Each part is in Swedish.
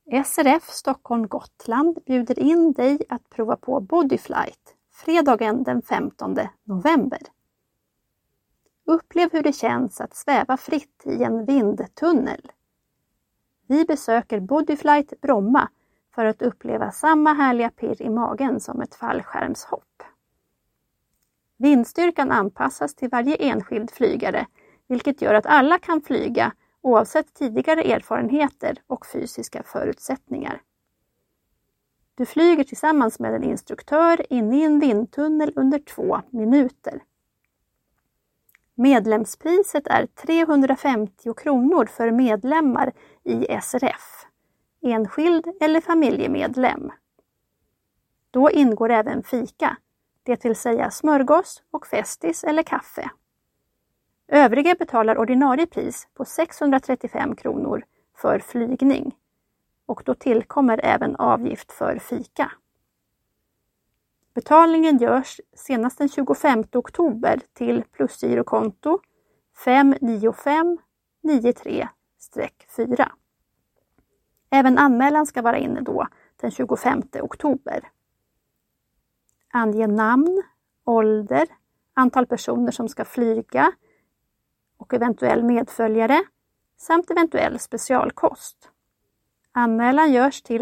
SRF Stockholm Gotland bjuder in dig att prova på Bodyflight fredagen den 15 november. Upplev hur det känns att sväva fritt i en vindtunnel. Vi besöker Bodyflight Bromma för att uppleva samma härliga pirr i magen som ett fallskärmshopp. Vindstyrkan anpassas till varje enskild flygare, vilket gör att alla kan flyga oavsett tidigare erfarenheter och fysiska förutsättningar. Du flyger tillsammans med en instruktör in i en vindtunnel under 2 minuter. Medlemspriset är 350 kronor för medlemmar i SRF, enskild eller familjemedlem. Då ingår även fika, det vill säga smörgås och festis eller kaffe. Övriga betalar ordinarie pris på 635 kronor för flygning och då tillkommer även avgift för fika. Betalningen görs senast den 25 oktober till plusgirokonto 59593-4. Även anmälan ska vara inne då den 25 oktober. Ange namn, ålder, antal personer som ska flyga och eventuell medföljare samt eventuell specialkost. Anmälan görs till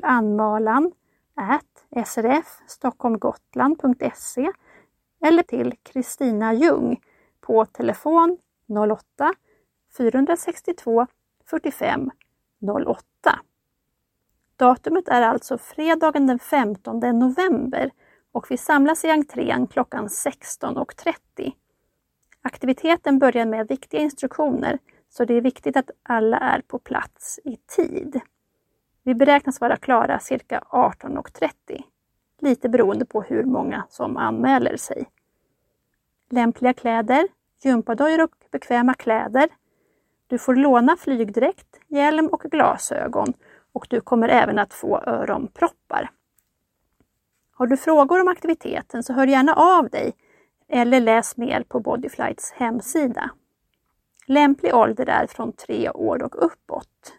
anmalan@srfstockholmgotland.se eller till Kristina Ljung på telefon 08 462 45 08. Datumet är alltså fredagen den 15 november och vi samlas i entrén klockan 16.30. Aktiviteten börjar med viktiga instruktioner så det är viktigt att alla är på plats i tid. Vi beräknas vara klara cirka 18.30, lite beroende på hur många som anmäler sig. Lämpliga kläder, gympadojor och bekväma kläder. Du får låna flygdräkt, hjälm och glasögon och du kommer även att få öronproppar. Har du frågor om aktiviteten så hör gärna av dig eller läs mer på Bodyflights hemsida. Lämplig ålder är från 3 år och uppåt.